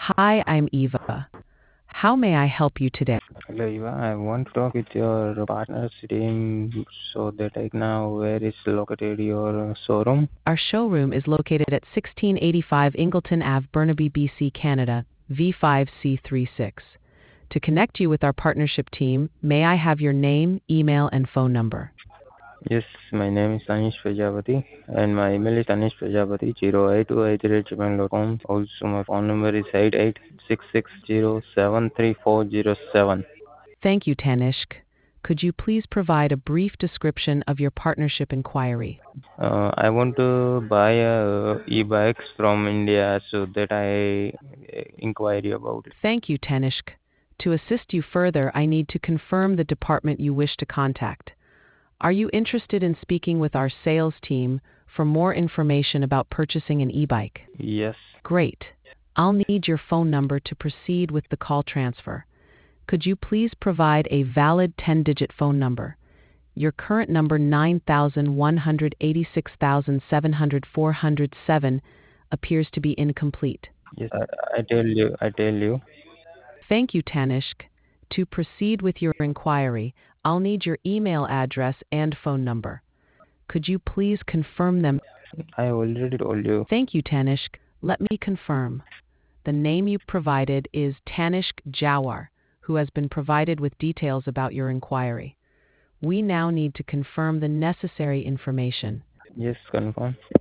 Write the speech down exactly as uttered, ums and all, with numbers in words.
Hi, I'm Eva. How may I help you today? Hello, Eva. I want to talk with your partner's team so that I know where is located your showroom. Our showroom is located at sixteen eighty-five Ingleton Avenue, Burnaby, B C, Canada, V five C thirty-six. To connect you with our partnership team, may I have your name, email, and phone number? Yes, my name is Anish Prajapati and my email is anish prajapati zero eight two at the rate gmail dot com. Also, my phone number is eight eight six six zero seven three four zero seven. Thank you, Tanishk. Could you please provide a brief description of your partnership inquiry? Uh, I want to buy a e-bikes from India so that I uh, inquiry about it. Thank you, Tanishk. To assist you further, I need to confirm the department you wish to contact. Are you interested in speaking with our sales team for more information about purchasing an e-bike? Yes. Great. I'll need your phone number to proceed with the call transfer. Could you please provide a valid ten-digit phone number? Your current number nine one eight six seven zero four zero seven appears to be incomplete. Yes, I, I tell you, I tell you. Thank you, Tanishk. To proceed with your inquiry, I'll need your email address and phone number. Could you please confirm them? I already told you. Thank you, Tanishk. Let me confirm. The name you provided is Tanishk Jawar, who has been provided with details about your inquiry. We now need to confirm the necessary information. Yes, confirm.